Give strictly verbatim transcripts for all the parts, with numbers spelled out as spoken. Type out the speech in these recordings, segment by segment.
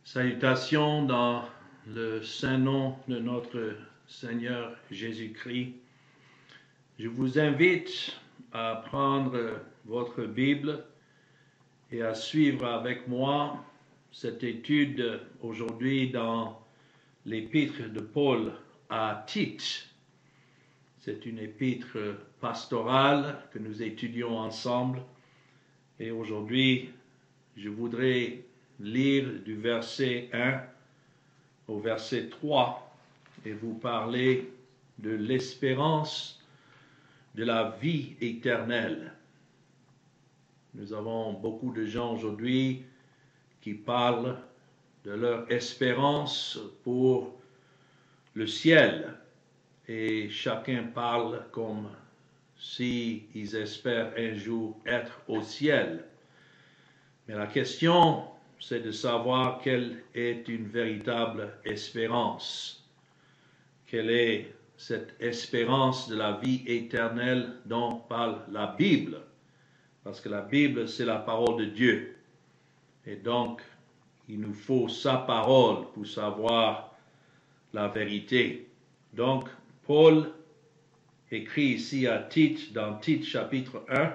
Salutations dans le saint nom de notre Seigneur Jésus-Christ. Je vous invite à prendre votre Bible et à suivre avec moi cette étude aujourd'hui dans l'épître de Paul à Tite. C'est une épître pastorale que nous étudions ensemble et aujourd'hui je voudrais lire du verset un au verset trois et vous parler de l'espérance de la vie éternelle. Nous avons beaucoup de gens aujourd'hui qui parlent de leur espérance pour le ciel et chacun parle comme s'ils espèrent un jour être au ciel. Mais la question, c'est de savoir quelle est une véritable espérance. Quelle est cette espérance de la vie éternelle dont parle la Bible? Parce que la Bible, c'est la parole de Dieu. Et donc, il nous faut sa parole pour savoir la vérité. Donc, Paul écrit ici à Tite, dans Tite chapitre un,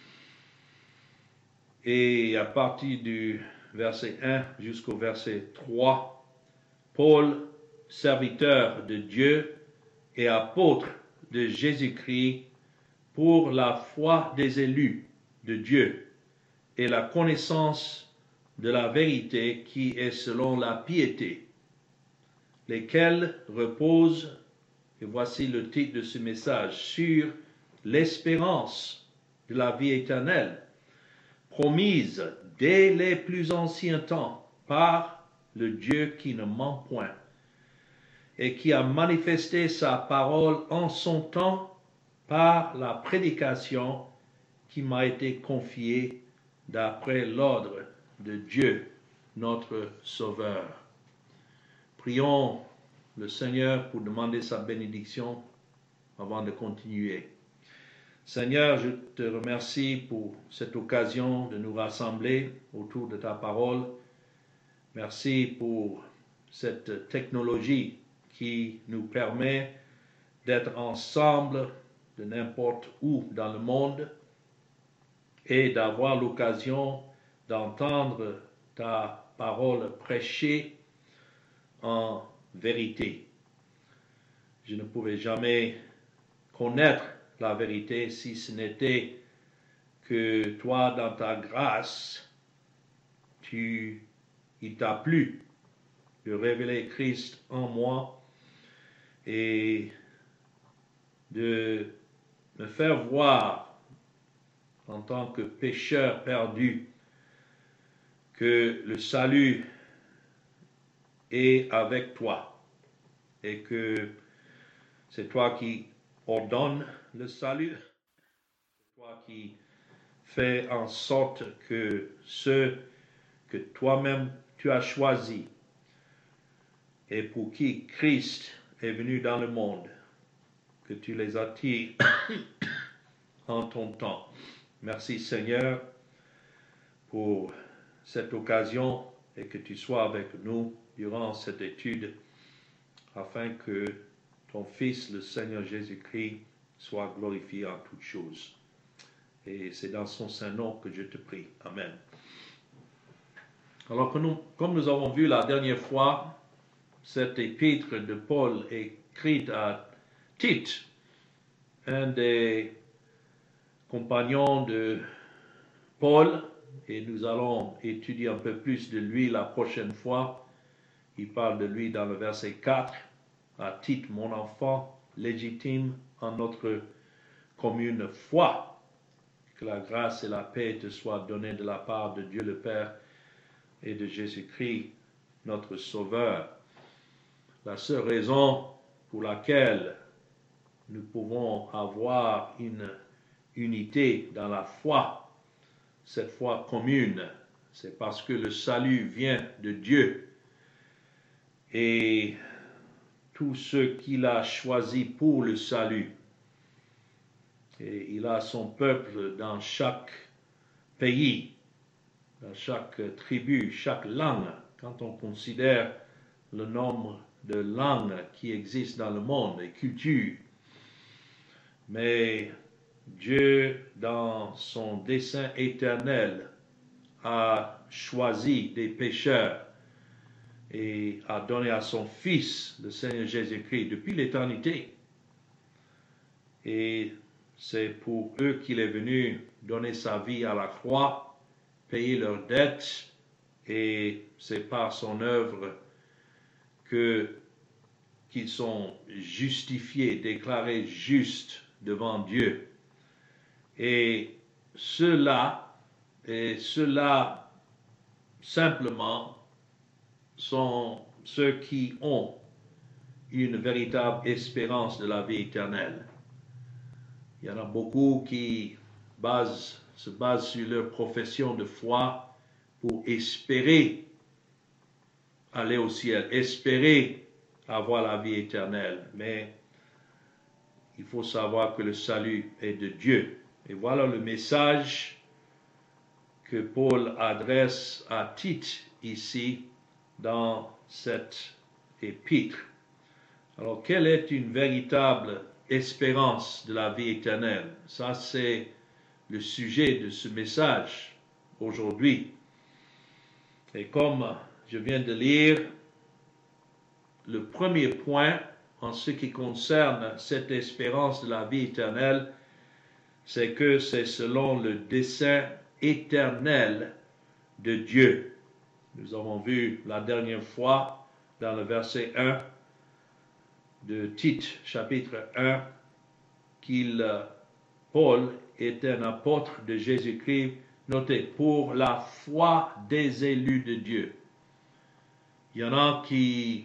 et à partir du verset un jusqu'au verset trois, Paul, serviteur de Dieu et apôtre de Jésus-Christ pour la foi des élus de Dieu et la connaissance de la vérité qui est selon la piété, lesquels reposent, et voici le titre de ce message, sur l'espérance de la vie éternelle, promise dès les plus anciens temps par le Dieu qui ne ment point et qui a manifesté sa parole en son temps par la prédication qui m'a été confiée d'après l'ordre de Dieu, notre Sauveur. Prions le Seigneur pour demander sa bénédiction avant de continuer. Seigneur, je te remercie pour cette occasion de nous rassembler autour de ta parole. Merci pour cette technologie qui nous permet d'être ensemble de n'importe où dans le monde et d'avoir l'occasion d'entendre ta parole prêchée en vérité. Je ne pouvais jamais connaître la vérité si ce n'était que toi, dans ta grâce, tu, il t'a plu de révéler Christ en moi et de me faire voir en tant que pécheur perdu que le salut est avec toi et que c'est toi qui ordonne le salut, c'est toi qui fais en sorte que ceux que toi-même tu as choisis et pour qui Christ est venu dans le monde, que tu les attires en ton temps. Merci Seigneur pour cette occasion et que tu sois avec nous durant cette étude afin que ton Fils, le Seigneur Jésus-Christ, soit glorifié en toutes choses. Et c'est dans son saint nom que je te prie. Amen. Alors, que nous, comme nous avons vu la dernière fois, cette épître de Paul écrite à Tite, un des compagnons de Paul, et nous allons étudier un peu plus de lui la prochaine fois. Il parle de lui dans le verset quatre, à Tite, mon enfant légitime en notre commune foi. Que la grâce et la paix te soient données de la part de Dieu le Père et de Jésus-Christ, notre Sauveur. La seule raison pour laquelle nous pouvons avoir une unité dans la foi, cette foi commune, c'est parce que le salut vient de Dieu. Et tous ceux qu'il a choisis pour le salut, et il a son peuple dans chaque pays, dans chaque tribu, chaque langue, quand on considère le nombre de langues qui existent dans le monde et cultures. Mais Dieu, dans son dessein éternel, a choisi des pécheurs et a donné à son Fils, le Seigneur Jésus-Christ, depuis l'éternité. Et c'est pour eux qu'il est venu donner sa vie à la croix, payer leurs dettes, et c'est par son œuvre que qu'ils sont justifiés, déclarés justes devant Dieu. Et ceux-là, et ceux-là simplement sont ceux qui ont une véritable espérance de la vie éternelle. Il y en a beaucoup qui basent, se basent sur leur profession de foi pour espérer aller au ciel, espérer avoir la vie éternelle. Mais il faut savoir que le salut est de Dieu. Et voilà le message que Paul adresse à Tite ici dans cette épître. Alors, quelle est une véritable espérance de la vie éternelle? Ça, c'est le sujet de ce message aujourd'hui. Et comme je viens de lire, le premier point en ce qui concerne cette espérance de la vie éternelle, c'est que c'est selon le dessein éternel de Dieu. Nous avons vu la dernière fois dans le verset un de Tite, chapitre un, qu'il, Paul, est un apôtre de Jésus-Christ, notez, pour la foi des élus de Dieu. Il y en a qui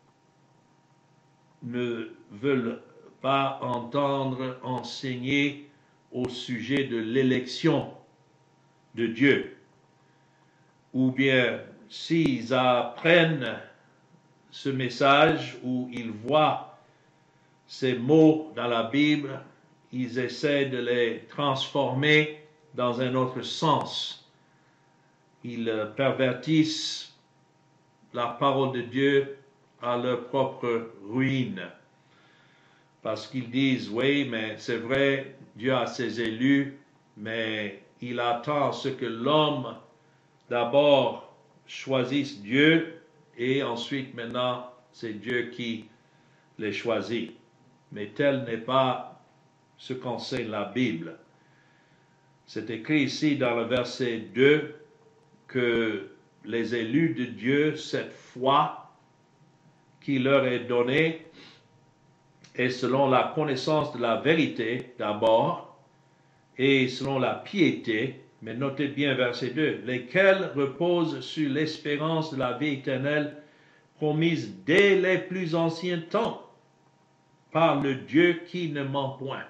ne veulent pas entendre enseigner au sujet de l'élection de Dieu. Ou bien s'ils apprennent ce message ou ils voient ces mots dans la Bible, ils essaient de les transformer dans un autre sens. Ils pervertissent la parole de Dieu à leur propre ruine. Parce qu'ils disent, oui, mais c'est vrai, Dieu a ses élus, mais il attend ce que l'homme d'abord choisisse Dieu et ensuite maintenant c'est Dieu qui les choisit. Mais tel n'est pas ce qu'enseigne la Bible. C'est écrit ici dans le verset deux que les élus de Dieu, cette foi qui leur est donnée, est selon la connaissance de la vérité d'abord et selon la piété, mais notez bien verset deux, lesquels reposent sur l'espérance de la vie éternelle promise dès les plus anciens temps par le Dieu qui ne ment point.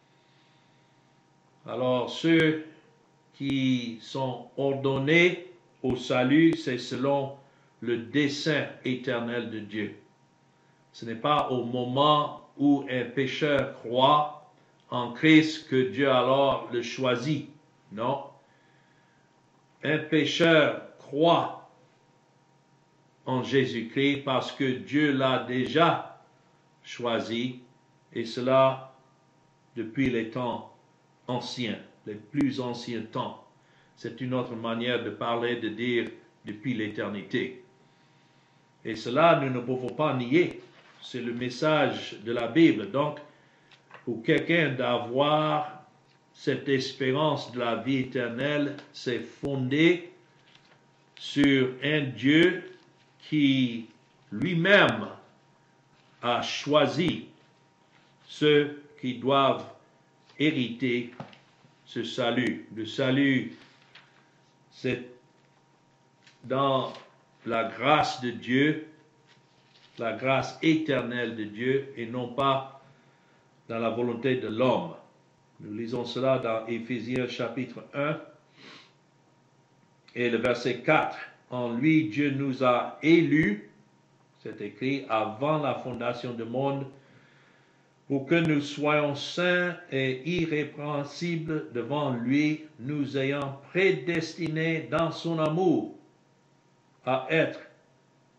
Alors ceux qui sont ordonnés au salut, c'est selon le dessein éternel de Dieu. Ce n'est pas au moment où un pécheur croit en Christ que Dieu alors le choisit. Non. Un pécheur croit en Jésus-Christ parce que Dieu l'a déjà choisi, et cela depuis les temps anciens, les plus anciens temps. C'est une autre manière de parler, de dire depuis l'éternité. Et cela, nous ne pouvons pas nier. C'est le message de la Bible. Donc, pour quelqu'un d'avoir cette espérance de la vie éternelle, c'est fondé sur un Dieu qui lui-même a choisi ceux qui doivent hériter ce salut. Le salut, c'est dans la grâce de Dieu, la grâce éternelle de Dieu, et non pas dans la volonté de l'homme. Nous lisons cela dans Éphésiens chapitre un et le verset quatre. En lui, Dieu nous a élus, c'est écrit, avant la fondation du monde, pour que nous soyons saints et irrépréhensibles devant lui, nous ayant prédestinés dans son amour à être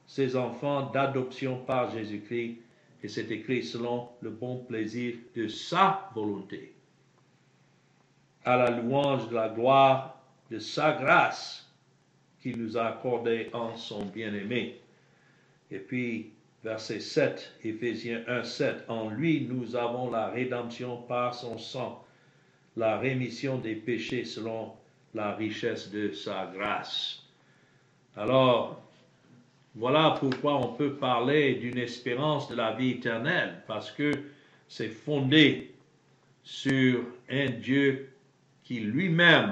ses enfants d'adoption par Jésus-Christ, et c'est écrit selon le bon plaisir de sa volonté, à la louange de la gloire de sa grâce qu'il nous a accordée en son bien-aimé. Et puis, verset sept, Éphésiens un, sept, en lui nous avons la rédemption par son sang, la rémission des péchés selon la richesse de sa grâce. Alors, voilà pourquoi on peut parler d'une espérance de la vie éternelle, parce que c'est fondé sur un Dieu qui lui-même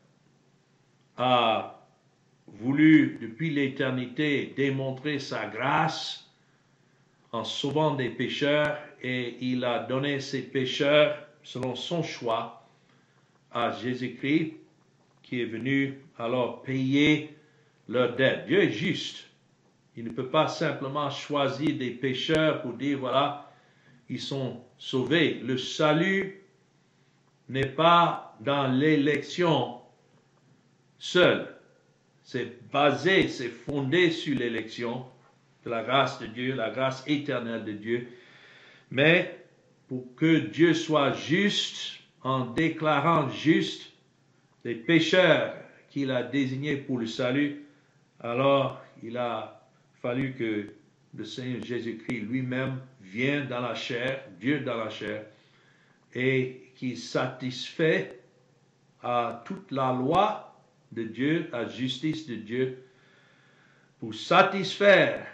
a voulu depuis l'éternité démontrer sa grâce en sauvant des pécheurs, et il a donné ces pécheurs selon son choix à Jésus-Christ, qui est venu alors payer leur dette. Dieu est juste. Il ne peut pas simplement choisir des pécheurs pour dire, voilà, ils sont sauvés. Le salut n'est pas dans l'élection seule. C'est basé, c'est fondé sur l'élection de la grâce de Dieu, la grâce éternelle de Dieu. Mais pour que Dieu soit juste, en déclarant juste les pécheurs qu'il a désignés pour le salut, alors il a fallu que le Seigneur Jésus-Christ lui-même vienne dans la chair, Dieu dans la chair, et qui satisfait à toute la loi de Dieu, la justice de Dieu, pour satisfaire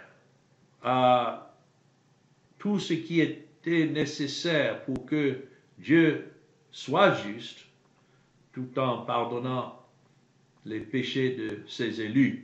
à tout ce qui était nécessaire pour que Dieu soit juste, tout en pardonnant les péchés de ses élus.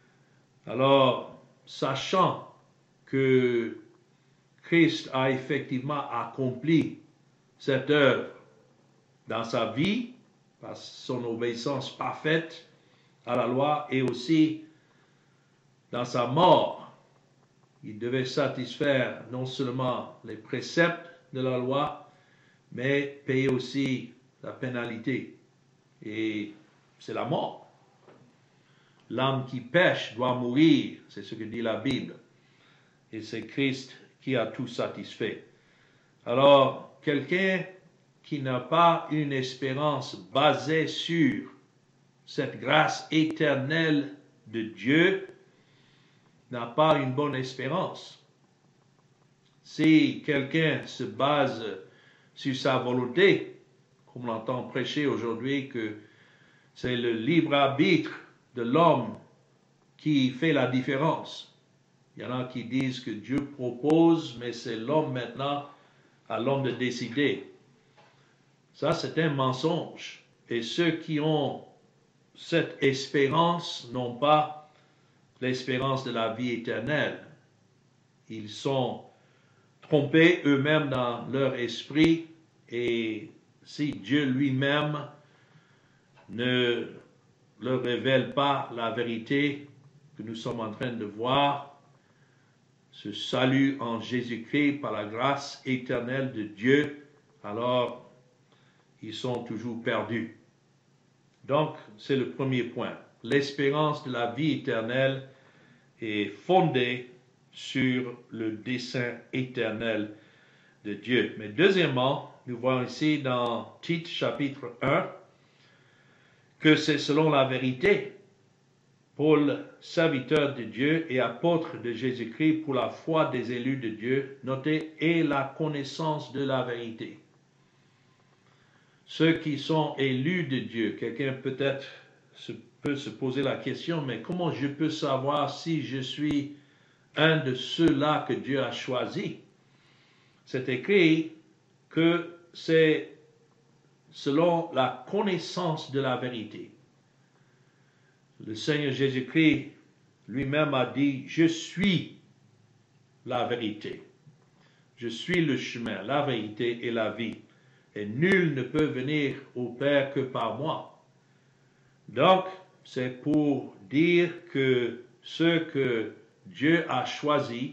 Alors, sachant que Christ a effectivement accompli cette œuvre dans sa vie, par son obéissance parfaite à la loi, et aussi dans sa mort, il devait satisfaire non seulement les préceptes de la loi, mais payer aussi la pénalité. Et c'est la mort. L'âme qui pêche doit mourir, c'est ce que dit la Bible. Et c'est Christ qui a tout satisfait. Alors, quelqu'un qui n'a pas une espérance basée sur cette grâce éternelle de Dieu n'a pas une bonne espérance. Si quelqu'un se base sur sa volonté, comme on entend prêcher aujourd'hui, que c'est le libre arbitre de l'homme qui fait la différence. Il y en a qui disent que Dieu propose, mais c'est l'homme maintenant, à l'homme de décider. Ça, c'est un mensonge. Et ceux qui ont cette espérance n'ont pas l'espérance de la vie éternelle. Ils sont trompés eux-mêmes dans leur esprit, et si Dieu lui-même ne leur révèle pas la vérité que nous sommes en train de voir, ce salut en Jésus-Christ par la grâce éternelle de Dieu, alors ils sont toujours perdus. Donc, c'est le premier point. L'espérance de la vie éternelle est fondée sur le dessein éternel de Dieu. Mais deuxièmement, nous voyons ici dans Tite chapitre un, que c'est selon la vérité. Paul, serviteur de Dieu et apôtre de Jésus-Christ pour la foi des élus de Dieu, notez, et la connaissance de la vérité. Ceux qui sont élus de Dieu, quelqu'un peut-être se, peut se poser la question, mais comment je peux savoir si je suis un de ceux-là que Dieu a choisi? C'est écrit que c'est selon la connaissance de la vérité. Le Seigneur Jésus-Christ lui-même a dit, je suis la vérité. Je suis le chemin, la vérité et la vie. Et nul ne peut venir au Père que par moi. Donc, c'est pour dire que ceux que Dieu a choisis,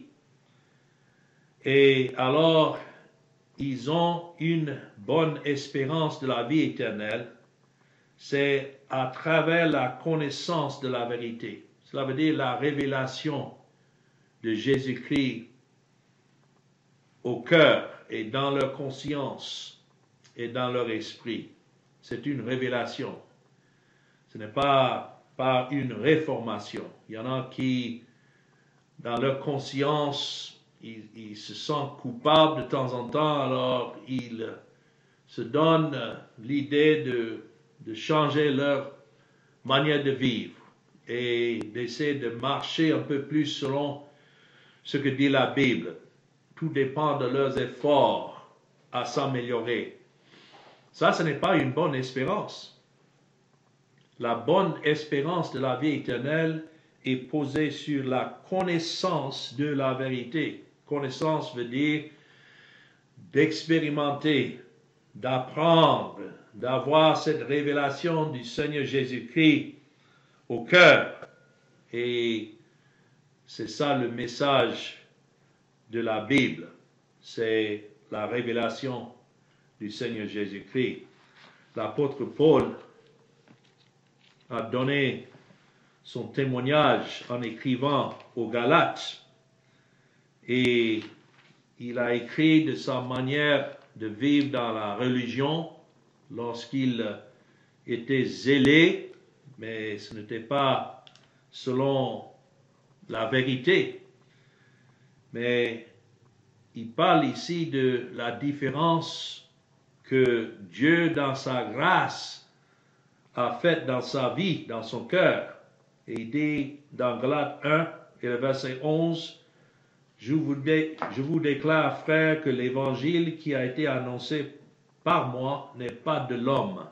et alors ils ont une bonne espérance de la vie éternelle, c'est à travers la connaissance de la vérité. Cela veut dire la révélation de Jésus-Christ au cœur et dans leur conscience et dans leur esprit. C'est une révélation. Ce n'est pas par une réformation. Il y en a qui, dans leur conscience, ils, ils se sentent coupables de temps en temps, alors ils se donnent l'idée de, de changer leur manière de vivre et d'essayer de marcher un peu plus selon ce que dit la Bible. Tout dépend de leurs efforts à s'améliorer. Ça, ce n'est pas une bonne espérance. La bonne espérance de la vie éternelle est posée sur la connaissance de la vérité. Connaissance veut dire d'expérimenter, d'apprendre, d'avoir cette révélation du Seigneur Jésus-Christ au cœur. Et c'est ça le message de la Bible. C'est la révélation du Seigneur Jésus-Christ. L'apôtre Paul a donné son témoignage en écrivant aux Galates et il a écrit de sa manière de vivre dans la religion lorsqu'il était zélé, mais ce n'était pas selon la vérité. Mais il parle ici de la différence que Dieu, dans sa grâce, a faite dans sa vie, dans son cœur. Et il dit dans Galates un et le verset onze, je vous, dé, je vous déclare, frères, que l'évangile qui a été annoncé par moi n'est pas de l'homme.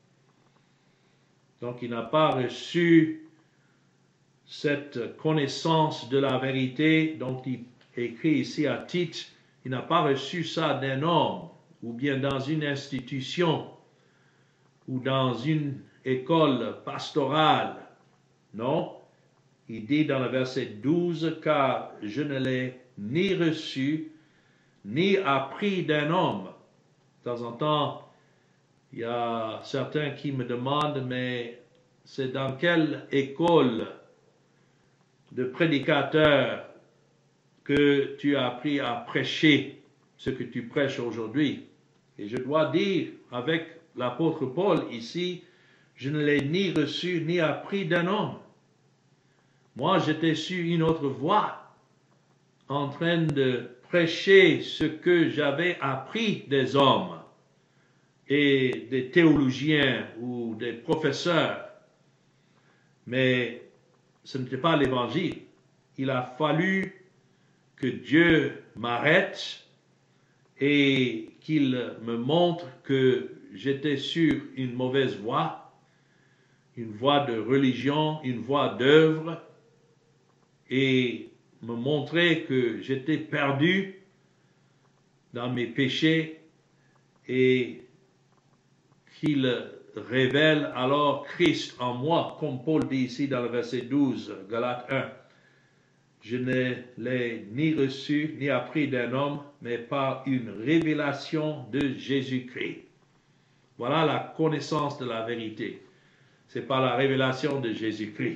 Donc il n'a pas reçu cette connaissance de la vérité dont il écrit ici à Tite. Il n'a pas reçu ça d'un homme ou bien dans une institution ou dans une école pastorale. Non, il dit dans le verset douze, car je ne l'ai ni reçu, ni appris d'un homme. De temps en temps, il y a certains qui me demandent, mais c'est dans quelle école de prédicateur que tu as appris à prêcher ce que tu prêches aujourd'hui? Et je dois dire avec l'apôtre Paul ici, je ne l'ai ni reçu ni appris d'un homme. Moi, j'étais sur une autre voie, en train de prêcher ce que j'avais appris des hommes et des théologiens ou des professeurs. Mais ce n'était pas l'évangile. Il a fallu que Dieu m'arrête et qu'il me montre que j'étais sur une mauvaise voie, une voie de religion, une voie d'œuvre, et me montrer que j'étais perdu dans mes péchés et qu'il révèle alors Christ en moi, comme Paul dit ici dans le verset douze, Galates un. Je ne l'ai ni reçu ni appris d'un homme, mais par une révélation de Jésus-Christ. Voilà la connaissance de la vérité. C'est par la révélation de Jésus-Christ.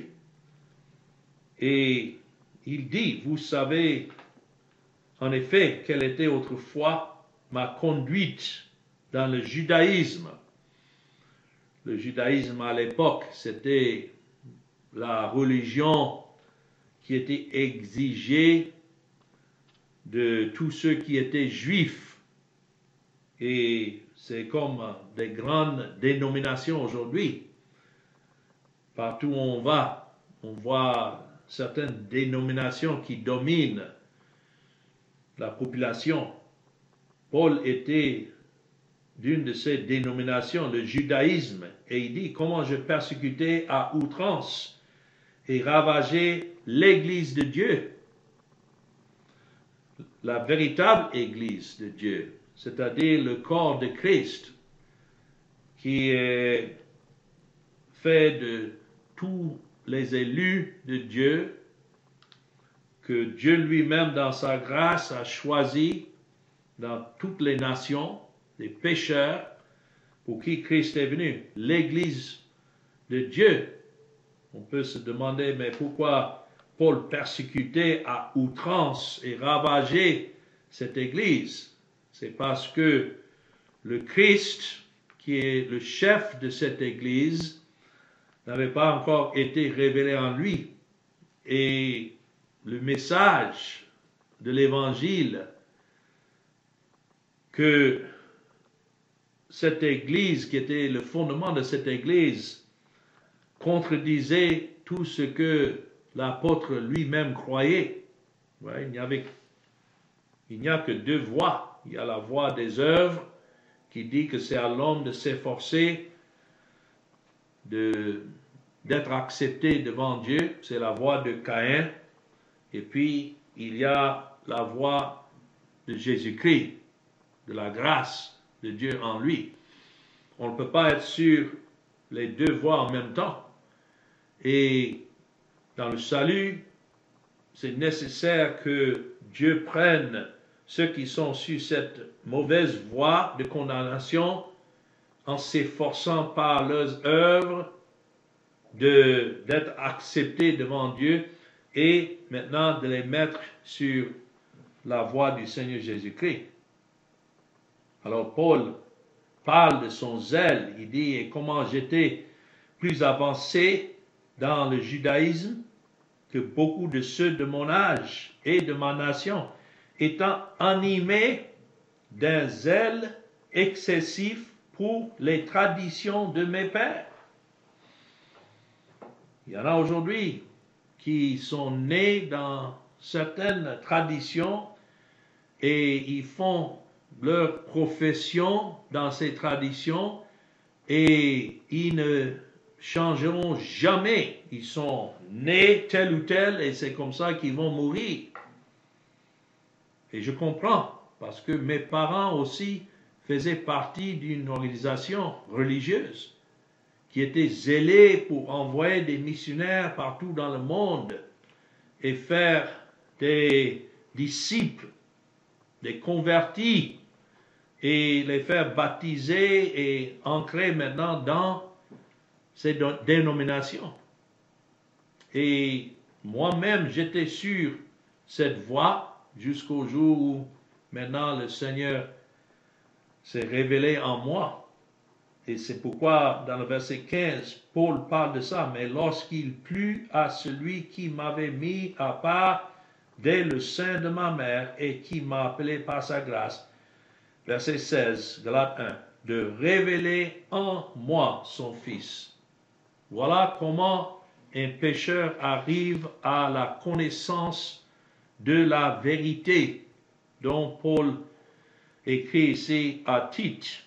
Et il dit, vous savez en effet quelle était autrefois ma conduite dans le judaïsme. Le judaïsme à l'époque, c'était la religion qui était exigée de tous ceux qui étaient juifs. Et c'est comme des grandes dénominations aujourd'hui. Partout où on va, on voit certaines dénominations qui dominent la population. Paul était d'une de ces dénominations, le judaïsme, et il dit comment je persécutais à outrance et ravageais l'église de Dieu, la véritable église de Dieu, c'est-à-dire le corps de Christ, qui est fait de tous les élus de Dieu, que Dieu lui-même dans sa grâce a choisi dans toutes les nations, des pécheurs pour qui Christ est venu, l'église de Dieu. On peut se demander, mais pourquoi Paul persécutait à outrance et ravageait cette Église. C'est parce que le Christ, qui est le chef de cette Église, n'avait pas encore été révélé en lui. Et le message de l'Évangile que cette Église, qui était le fondement de cette Église, contredisait tout ce que l'apôtre lui-même croyait. Ouais, il n'y avait, il n'y a que deux voies. Il y a la voie des œuvres qui dit que c'est à l'homme de s'efforcer de, d'être accepté devant Dieu. C'est la voie de Caïn. Et puis, il y a la voie de Jésus-Christ, de la grâce de Dieu en lui. On ne peut pas être sur les deux voies en même temps. Et dans le salut, c'est nécessaire que Dieu prenne ceux qui sont sur cette mauvaise voie de condamnation en s'efforçant par leurs œuvres de, d'être acceptés devant Dieu et maintenant de les mettre sur la voie du Seigneur Jésus-Christ. Alors Paul parle de son zèle, il dit « Et comment j'étais plus avancé dans le judaïsme que beaucoup de ceux de mon âge et de ma nation, étant animés d'un zèle excessif pour les traditions de mes pères. » Il y en a aujourd'hui qui sont nés dans certaines traditions et ils font leur profession dans ces traditions et ils ne changeront jamais. Ils sont nés tel ou tel et c'est comme ça qu'ils vont mourir. Et je comprends parce que mes parents aussi faisaient partie d'une organisation religieuse qui était zélée pour envoyer des missionnaires partout dans le monde et faire des disciples, des convertis et les faire baptiser et ancrer maintenant dans ces dénominations. Et moi-même, j'étais sur cette voie jusqu'au jour où maintenant le Seigneur s'est révélé en moi. Et c'est pourquoi dans le verset quinze, Paul parle de ça. Mais lorsqu'il plut à celui qui m'avait mis à part dès le sein de ma mère et qui m'a appelé par sa grâce, verset seize, Galates un, de révéler en moi son Fils. Voilà comment un pécheur arrive à la connaissance de la vérité dont Paul écrit ici à Tite.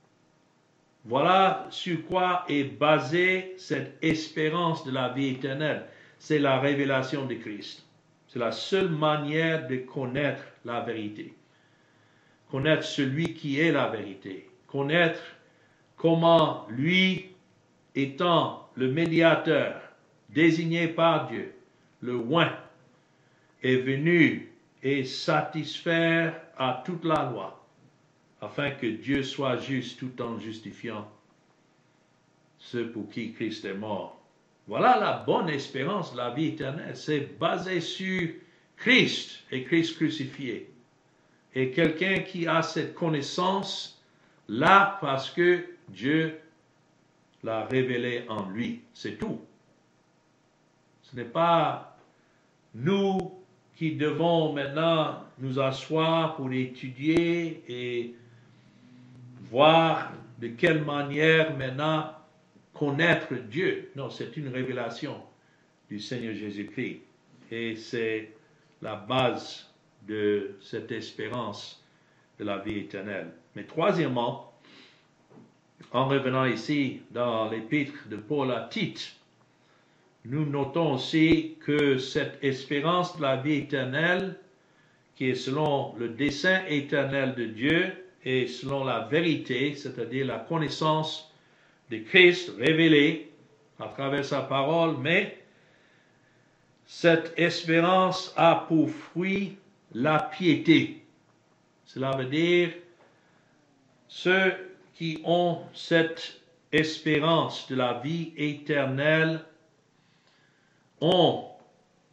Voilà sur quoi est basée cette espérance de la vie éternelle. C'est la révélation de Christ. C'est la seule manière de connaître la vérité. Connaître celui qui est la vérité. Connaître comment lui, étant le médiateur désigné par Dieu, le oint, est venu et satisfaire à toute la loi, afin que Dieu soit juste tout en justifiant ceux pour qui Christ est mort. Voilà la bonne espérance de la vie éternelle. C'est basé sur Christ et Christ crucifié. Et quelqu'un qui a cette connaissance là parce que Dieu l'a révélé en lui. C'est tout. Ce n'est pas nous qui devons maintenant nous asseoir pour étudier et voir de quelle manière maintenant connaître Dieu. Non, c'est une révélation du Seigneur Jésus-Christ. Et c'est la base de cette espérance de la vie éternelle. Mais troisièmement, en revenant ici dans l'épître de Paul à Tite, nous notons aussi que cette espérance de la vie éternelle, qui est selon le dessein éternel de Dieu et selon la vérité, c'est-à-dire la connaissance de Christ révélé à travers sa parole, mais cette espérance a pour fruit la piété. Cela veut dire ceux qui ont cette espérance de la vie éternelle ont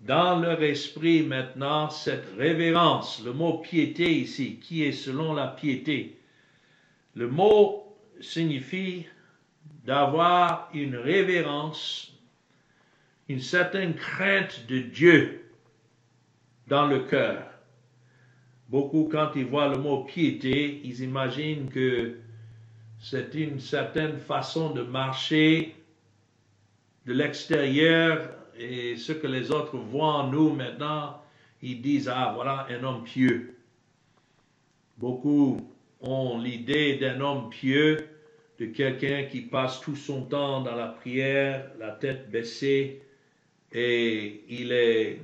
dans leur esprit maintenant cette révérence. Le mot piété ici, qui est selon la piété. Le mot signifie d'avoir une révérence, une certaine crainte de Dieu dans le cœur. Beaucoup, quand ils voient le mot piété, ils imaginent que c'est une certaine façon de marcher de l'extérieur, et ce que les autres voient en nous maintenant, ils disent, ah voilà un homme pieux. Beaucoup ont l'idée d'un homme pieux, de quelqu'un qui passe tout son temps dans la prière, la tête baissée, et il est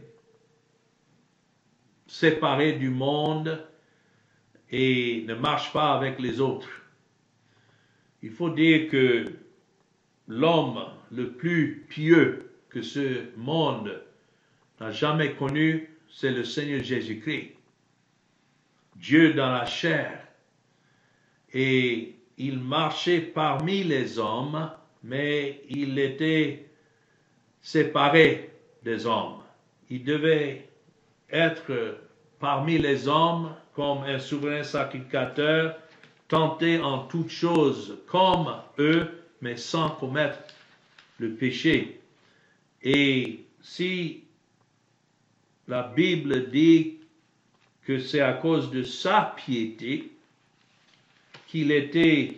séparé du monde et ne marche pas avec les autres. Il faut dire que l'homme le plus pieux que ce monde n'a jamais connu, c'est le Seigneur Jésus-Christ. Dieu dans la chair. Et il marchait parmi les hommes, mais il était séparé des hommes. Il devait être parmi les hommes comme un souverain sacrificateur, tenté en toutes choses comme eux, mais sans commettre le péché. Et si la Bible dit que c'est à cause de sa piété qu'il était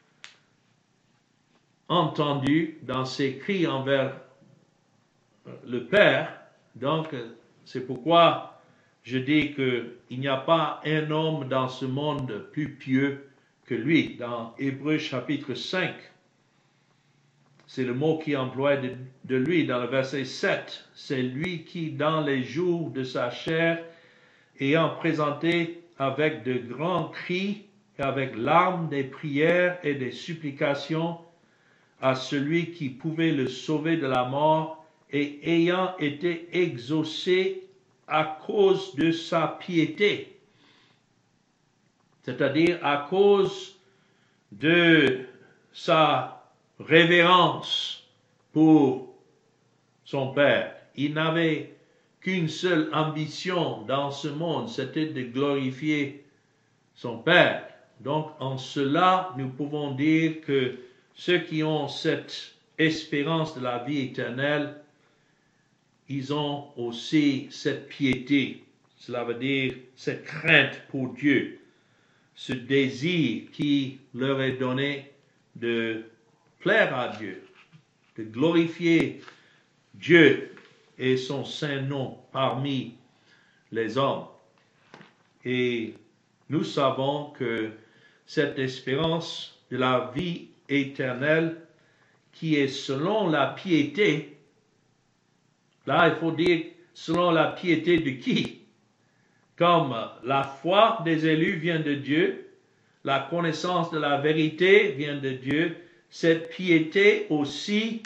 entendu dans ses cris envers le Père, donc c'est pourquoi je dis qu'il n'y a pas un homme dans ce monde plus pieux que lui. Dans Hébreux chapitre cinq, c'est le mot qui emploie de, de lui dans le verset sept. C'est lui qui, dans les jours de sa chair, ayant présenté avec de grands cris et avec larmes des prières et des supplications à celui qui pouvait le sauver de la mort, et ayant été exaucé à cause de sa piété, c'est-à-dire à cause de sa révérence pour son Père. Il n'avait qu'une seule ambition dans ce monde, c'était de glorifier son Père. Donc en cela, nous pouvons dire que ceux qui ont cette espérance de la vie éternelle, ils ont aussi cette piété. Cela veut dire cette crainte pour Dieu, ce désir qui leur est donné de plaire à Dieu, de glorifier Dieu et son saint nom parmi les hommes. Et nous savons que cette espérance de la vie éternelle qui est selon la piété, là il faut dire selon la piété de qui? Comme la foi des élus vient de Dieu, la connaissance de la vérité vient de Dieu, cette piété aussi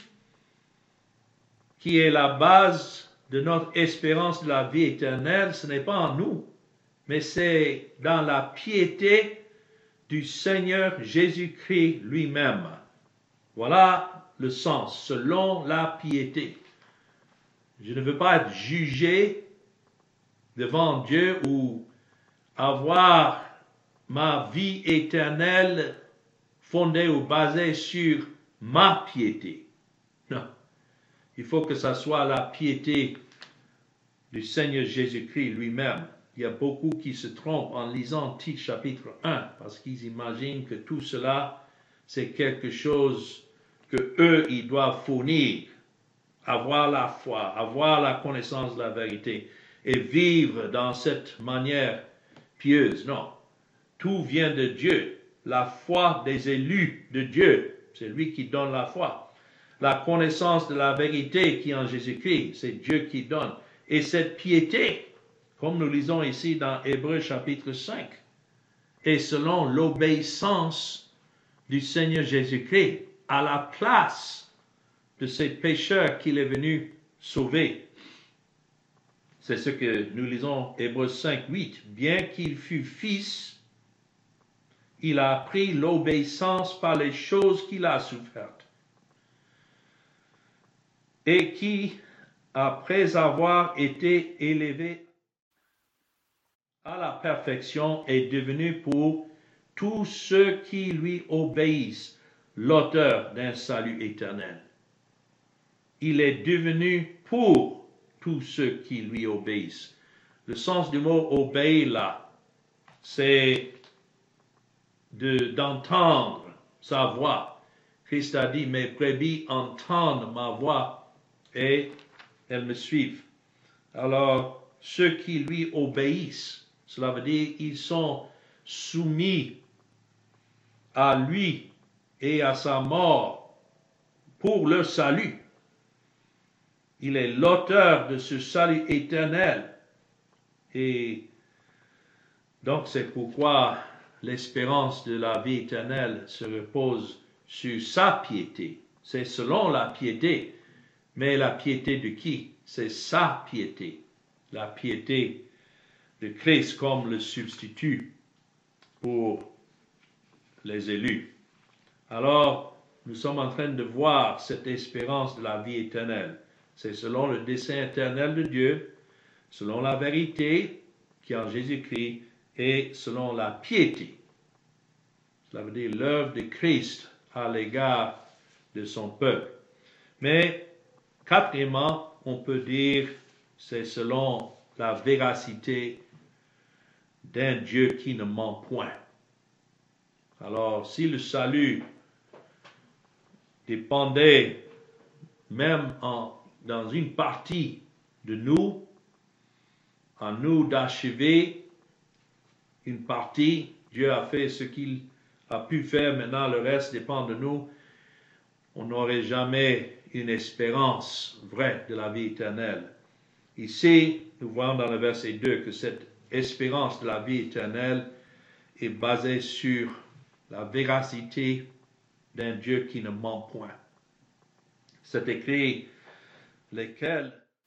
qui est la base de notre espérance de la vie éternelle, ce n'est pas en nous, mais c'est dans la piété du Seigneur Jésus-Christ lui-même. Voilà le sens, selon la piété. Je ne veux pas être jugé devant Dieu ou avoir ma vie éternelle fondée ou basée sur ma piété. Non. Il faut que ça soit la piété du Seigneur Jésus-Christ lui-même. Il y a beaucoup qui se trompent en lisant Tite chapitre un parce qu'ils imaginent que tout cela c'est quelque chose que eux ils doivent fournir, avoir la foi, avoir la connaissance de la vérité et vivre dans cette manière pieuse. Non, tout vient de Dieu. La foi des élus de Dieu, c'est lui qui donne la foi. La connaissance de la vérité qui est en Jésus-Christ, c'est Dieu qui donne. Et cette piété, comme nous lisons ici dans Hébreux chapitre cinq, est selon l'obéissance du Seigneur Jésus-Christ à la place de ces pécheurs qu'il est venu sauver. C'est ce que nous lisons Hébreux cinq, huit. Bien qu'il fût fils, il a appris l'obéissance par les choses qu'il a souffertes et qui après avoir été élevé à la perfection, est devenu pour tous ceux qui lui obéissent l'auteur d'un salut éternel. Il est devenu pour tous ceux qui lui obéissent. Le sens du mot obéir là, c'est de, d'entendre sa voix. Christ a dit, mes brebis entendent ma voix et elles me suivent. Alors, ceux qui lui obéissent, cela veut dire qu'ils sont soumis à lui et à sa mort pour leur salut. Il est l'auteur de ce salut éternel. Et donc c'est pourquoi l'espérance de la vie éternelle se repose sur sa piété. C'est selon la piété. Mais la piété de qui? C'est sa piété. La piété de Christ comme le substitut pour les élus. Alors, nous sommes en train de voir cette espérance de la vie éternelle. C'est selon le dessein éternel de Dieu, selon la vérité qui est en Jésus-Christ et selon la piété. Cela veut dire l'œuvre de Christ à l'égard de son peuple. Mais, quatrièmement, on peut dire c'est selon la véracité d'un Dieu qui ne ment point. Alors, si le salut dépendait même en, dans une partie de nous, en nous d'achever une partie, Dieu a fait ce qu'il a pu faire, maintenant le reste dépend de nous, on n'aurait jamais une espérance vraie de la vie éternelle. Ici, nous voyons dans le verset deux que cette espérance de la vie éternelle est basée sur la véracité d'un Dieu qui ne ment point. C'est écrit, lesquels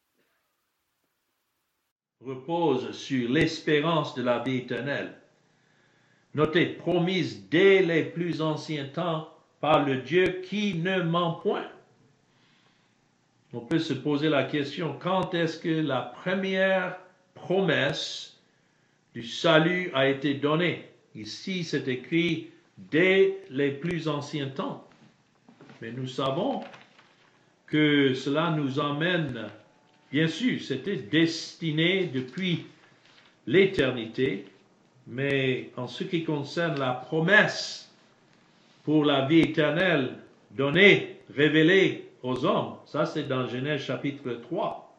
reposent sur l'espérance de la vie éternelle. Notez, promise dès les plus anciens temps par le Dieu qui ne ment point. On peut se poser la question, quand est-ce que la première promesse du salut a été donnée? Ici, c'est écrit dès les plus anciens temps. Mais nous savons que cela nous emmène, bien sûr, c'était destiné depuis l'éternité, mais en ce qui concerne la promesse pour la vie éternelle donnée, révélée aux hommes, ça c'est dans Genèse chapitre trois,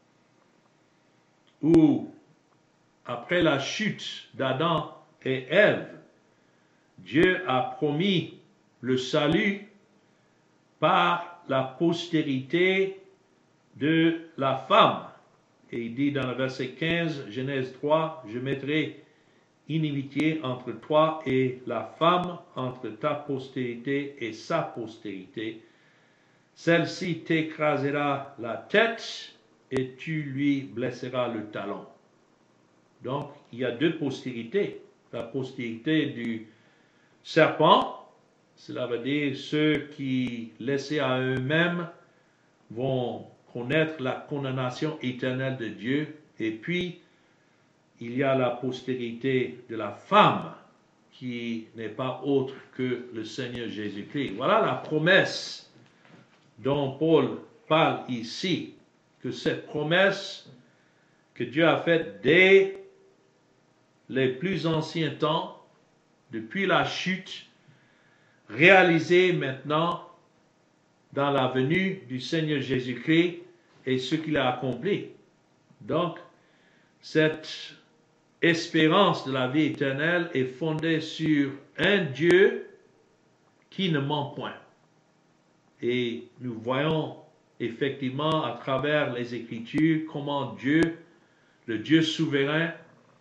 où après la chute d'Adam et Ève, Dieu a promis le salut par la postérité de la femme. Et il dit dans le verset quinze, Genèse trois, je mettrai inimitié entre toi et la femme, entre ta postérité et sa postérité. Celle-ci t'écrasera la tête et tu lui blesseras le talon. Donc, il y a deux postérités. La postérité du serpent, cela veut dire ceux qui, laissés à eux-mêmes, vont connaître la condamnation éternelle de Dieu. Et puis, il y a la postérité de la femme, qui n'est pas autre que le Seigneur Jésus-Christ. Voilà la promesse dont Paul parle ici, que cette promesse que Dieu a faite dès les plus anciens temps, depuis la chute, réalisée maintenant dans la venue du Seigneur Jésus-Christ et ce qu'il a accompli. Donc, cette espérance de la vie éternelle est fondée sur un Dieu qui ne ment point. Et nous voyons effectivement à travers les Écritures comment Dieu, le Dieu souverain,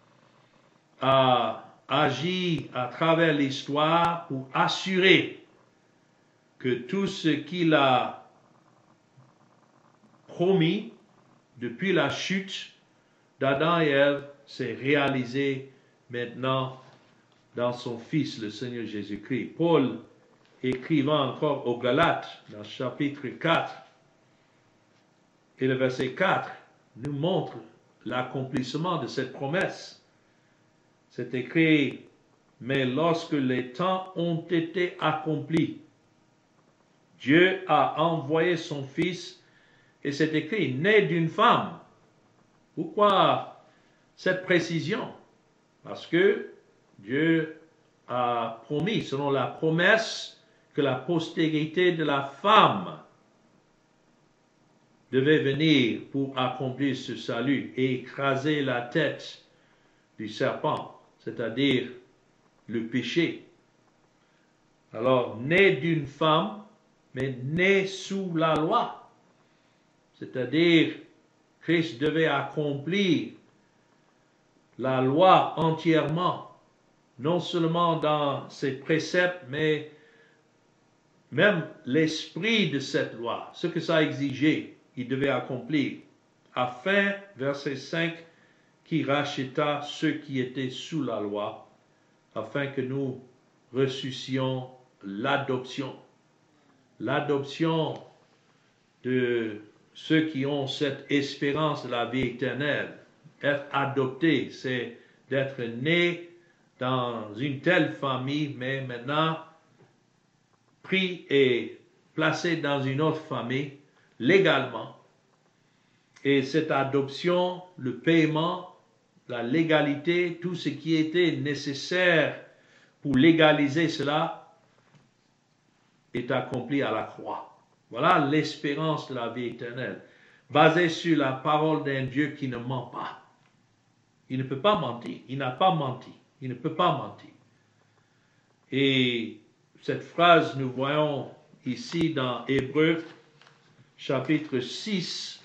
a agi à travers l'histoire pour assurer que tout ce qu'il a promis depuis la chute d'Adam et Ève s'est réalisé maintenant dans son Fils, le Seigneur Jésus-Christ. Paul, écrivant encore aux Galates, dans chapitre quatre, Et le verset quatre nous montre l'accomplissement de cette promesse. C'est écrit, mais lorsque les temps ont été accomplis, Dieu a envoyé son Fils, et c'est écrit, né d'une femme. Pourquoi cette précision? Parce que Dieu a promis, selon la promesse, que la postérité de la femme devait venir pour accomplir ce salut et écraser la tête du serpent, c'est-à-dire le péché. Alors, né d'une femme, mais né sous la loi, c'est-à-dire Christ devait accomplir la loi entièrement, non seulement dans ses préceptes, mais même l'esprit de cette loi, ce que ça exigeait, il devait accomplir, afin, verset cinq, qui racheta ceux qui étaient sous la loi, afin que nous ressuscions l'adoption. L'adoption de ceux qui ont cette espérance de la vie éternelle. Être adopté, c'est d'être né dans une telle famille, mais maintenant pris et placé dans une autre famille légalement. Et cette adoption, le paiement, la légalité, tout ce qui était nécessaire pour légaliser cela est accompli à la croix. Voilà l'espérance de la vie éternelle, basée sur la parole d'un Dieu qui ne ment pas. Il ne peut pas mentir, il n'a pas menti, il ne peut pas mentir. Et cette phrase, nous voyons ici dans Hébreux, chapitre six,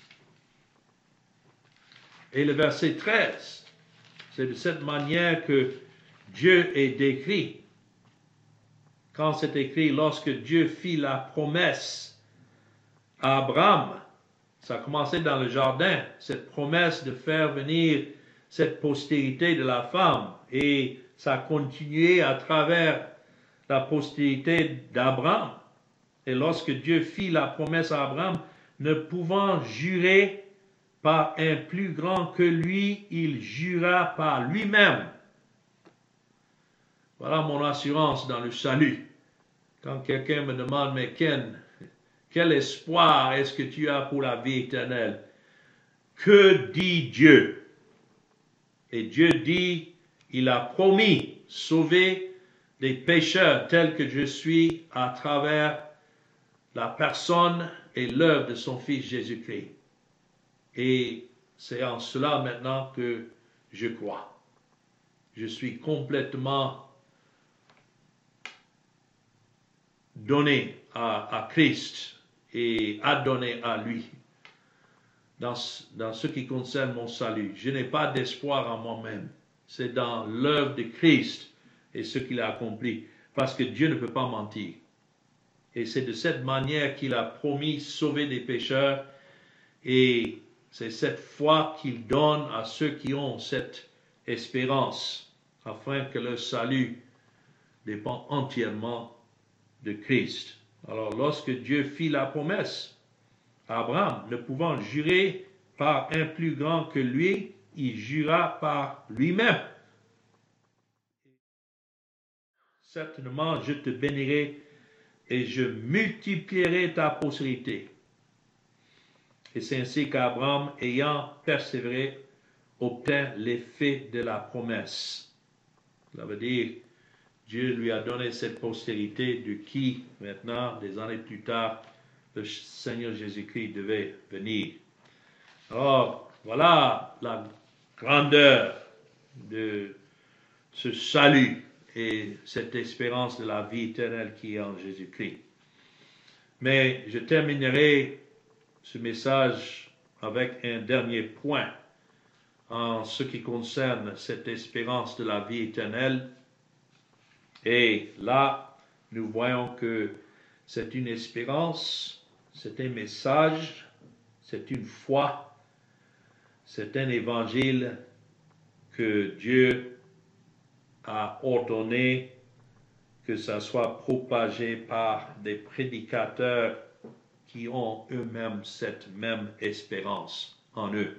et le verset treize. C'est de cette manière que Dieu est décrit. Quand c'est écrit, lorsque Dieu fit la promesse à Abraham, ça a commencé dans le jardin, cette promesse de faire venir cette postérité de la femme, et ça a continué à travers la postérité d'Abraham. Et lorsque Dieu fit la promesse à Abraham, ne pouvant jurer par un plus grand que lui, il jura par lui-même. Voilà mon assurance dans le salut. Quand quelqu'un me demande, mais Ken, quel espoir est-ce que tu as pour la vie éternelle? Que dit Dieu? Et Dieu dit, il a promis sauver des pécheurs tels que je suis à travers la personne et l'œuvre de son Fils Jésus-Christ. Et c'est en cela maintenant que je crois. Je suis complètement donné à, à Christ et adonné à lui dans, dans ce qui concerne mon salut. Je n'ai pas d'espoir en moi-même. C'est dans l'œuvre de Christ et ce qu'il a accompli. Parce que Dieu ne peut pas mentir. Et c'est de cette manière qu'il a promis sauver des pécheurs. Et c'est cette foi qu'il donne à ceux qui ont cette espérance, afin que leur salut dépend entièrement de Christ. Alors, lorsque Dieu fit la promesse à Abraham, ne pouvant jurer par un plus grand que lui, il jura par lui-même. Certainement, je te bénirai et je multiplierai ta postérité. Et c'est ainsi qu'Abraham, ayant persévéré, obtint l'effet de la promesse. Ça veut dire, Dieu lui a donné cette postérité de qui, maintenant, des années plus tard, le Seigneur Jésus-Christ devait venir. Alors, voilà la grandeur de ce salut et cette espérance de la vie éternelle qui est en Jésus-Christ. Mais je terminerai ce message avec un dernier point en ce qui concerne cette espérance de la vie éternelle. Et là, nous voyons que c'est une espérance, c'est un message, c'est une foi, c'est un évangile que Dieu a ordonné que ça soit propagé par des prédicateurs qui ont eux-mêmes cette même espérance en eux.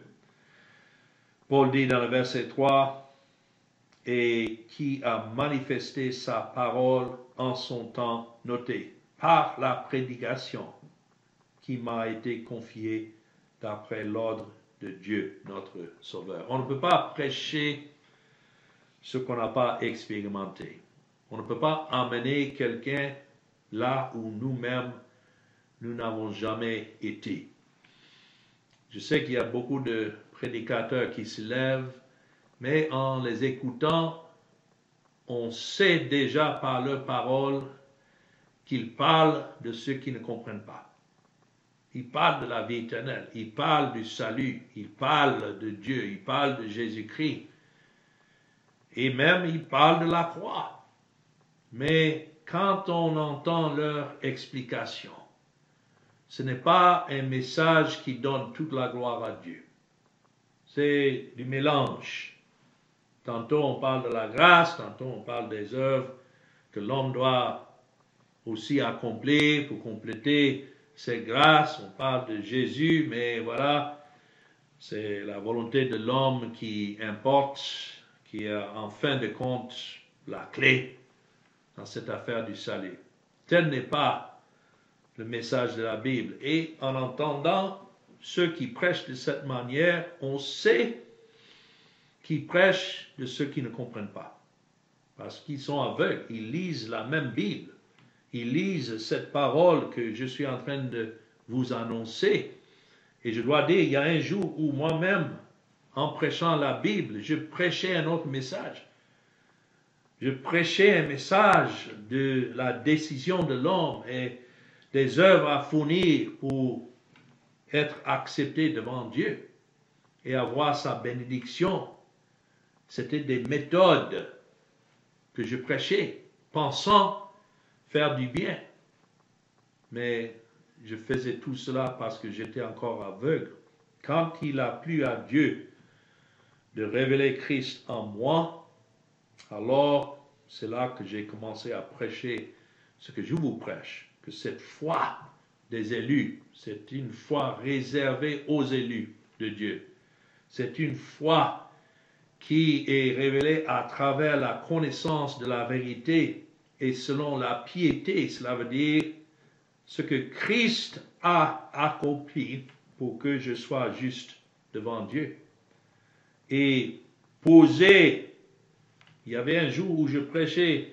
Paul dit dans le verset trois, « Et qui a manifesté sa parole en son temps noté, par la prédication qui m'a été confiée d'après l'ordre de Dieu, notre Sauveur. » On ne peut pas prêcher ce qu'on n'a pas expérimenté. On ne peut pas amener quelqu'un là où nous-mêmes, nous n'avons jamais été. Je sais qu'il y a beaucoup de prédicateurs qui se lèvent, mais en les écoutant, on sait déjà par leurs paroles qu'ils parlent de ceux qui ne comprennent pas. Ils parlent de la vie éternelle, ils parlent du salut, ils parlent de Dieu, ils parlent de Jésus-Christ. Et même ils parlent de la croix. Mais quand on entend leur explication, ce n'est pas un message qui donne toute la gloire à Dieu. C'est du mélange. Tantôt on parle de la grâce, tantôt on parle des œuvres que l'homme doit aussi accomplir pour compléter ses grâces. On parle de Jésus, mais voilà, c'est la volonté de l'homme qui importe, qui est en fin de compte la clé dans cette affaire du salut. Tel n'est pas le message de la Bible. Et en entendant ceux qui prêchent de cette manière, on sait qu'ils prêchent de ceux qui ne comprennent pas. Parce qu'ils sont aveugles, ils lisent la même Bible. Ils lisent cette parole que je suis en train de vous annoncer. Et je dois dire, il y a un jour où moi-même, en prêchant la Bible, je prêchais un autre message. Je prêchais un message de la décision de l'homme et des œuvres à fournir pour être accepté devant Dieu et avoir sa bénédiction. C'était des méthodes que je prêchais, pensant faire du bien. Mais je faisais tout cela parce que j'étais encore aveugle. Quand il a plu à Dieu de révéler Christ en moi, alors c'est là que j'ai commencé à prêcher ce que je vous prêche, que cette foi des élus, c'est une foi réservée aux élus de Dieu. C'est une foi qui est révélée à travers la connaissance de la vérité et selon la piété. Cela veut dire ce que Christ a accompli pour que je sois juste devant Dieu. Et poser, il y avait un jour où je prêchais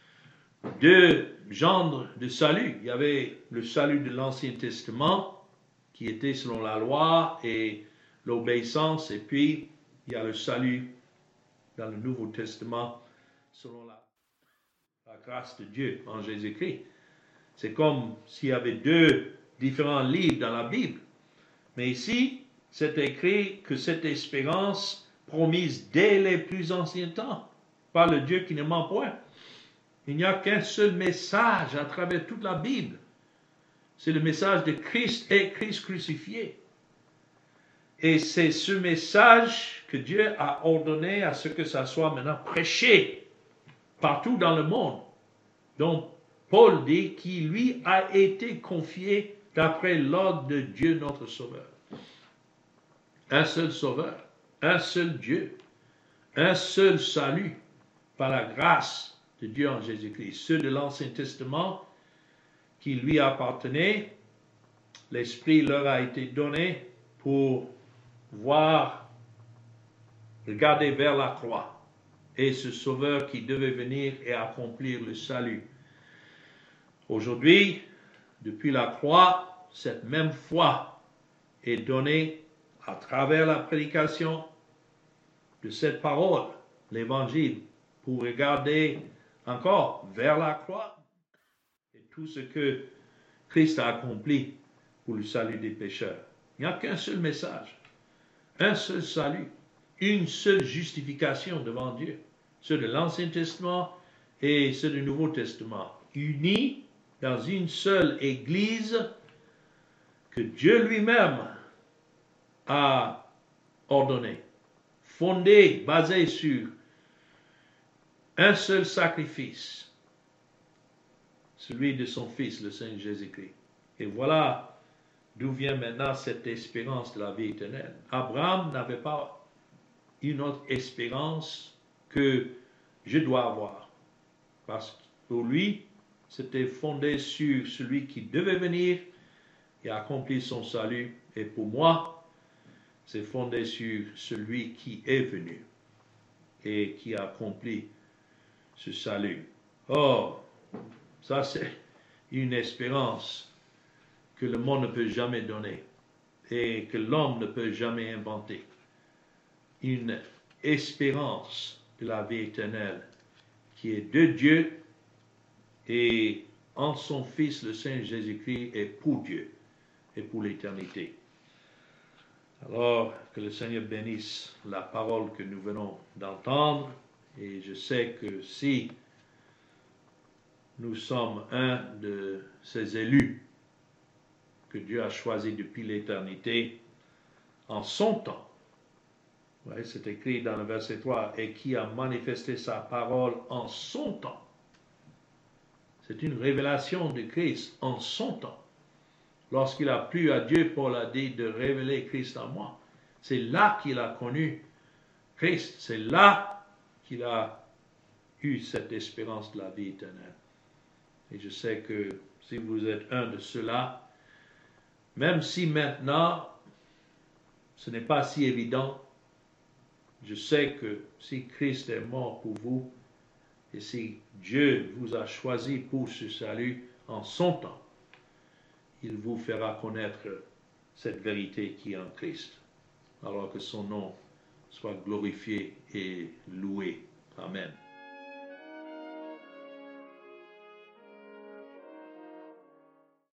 deux genres de salut. Il y avait le salut de l'Ancien Testament, qui était selon la loi et l'obéissance, et puis il y a le salut dans le Nouveau Testament, selon la, la grâce de Dieu en Jésus-Christ. C'est comme s'il y avait deux différents livres dans la Bible. Mais ici, c'est écrit que cette espérance promise dès les plus anciens temps, par le Dieu qui ne ment point. Il n'y a qu'un seul message à travers toute la Bible. C'est le message de Christ et Christ crucifié. Et c'est ce message que Dieu a ordonné à ce que ça soit maintenant prêché partout dans le monde. Donc, Paul dit qu'il lui a été confié d'après l'ordre de Dieu notre Sauveur. Un seul Sauveur, un seul Dieu, un seul salut par la grâce de Dieu en Jésus-Christ. Ceux de l'Ancien Testament qui lui appartenaient, l'Esprit leur a été donné pour voir, regarder vers la croix et ce Sauveur qui devait venir et accomplir le salut. Aujourd'hui, depuis la croix, cette même foi est donnée à travers la prédication de cette parole, l'Évangile, pour regarder encore vers la croix et tout ce que Christ a accompli pour le salut des pécheurs. Il n'y a qu'un seul message, un seul salut, une seule justification devant Dieu, ceux de l'Ancien Testament et ceux du Nouveau Testament, unis dans une seule Église que Dieu lui-même a ordonnée, fondée, basée sur un seul sacrifice, celui de son Fils, le Seigneur Jésus-Christ. Et voilà d'où vient maintenant cette espérance de la vie éternelle. Abraham n'avait pas une autre espérance que je dois avoir. Parce que pour lui, c'était fondé sur celui qui devait venir et accomplir son salut. Et pour moi, c'est fondé sur celui qui est venu et qui a accompli ce salut. Or, ça c'est une espérance que le monde ne peut jamais donner et que l'homme ne peut jamais inventer. Une espérance de la vie éternelle qui est de Dieu et en son Fils, le Saint Jésus-Christ, est pour Dieu et pour l'éternité. Alors, que le Seigneur bénisse la parole que nous venons d'entendre, et je sais que si nous sommes un de ces élus que Dieu a choisi depuis l'éternité, en son temps, ouais, c'est écrit dans le verset trois, et qui a manifesté sa parole en son temps. C'est une révélation de Christ en son temps. Lorsqu'il a plu à Dieu, Paul a dit de révéler Christ en moi. C'est là qu'il a connu Christ. C'est là qu'il a eu cette espérance de la vie éternelle. Et je sais que si vous êtes un de ceux-là, même si maintenant ce n'est pas si évident, je sais que si Christ est mort pour vous et si Dieu vous a choisi pour ce salut en son temps, il vous fera connaître cette vérité qui est en Christ, alors que son nom soit glorifié et loué. Amen.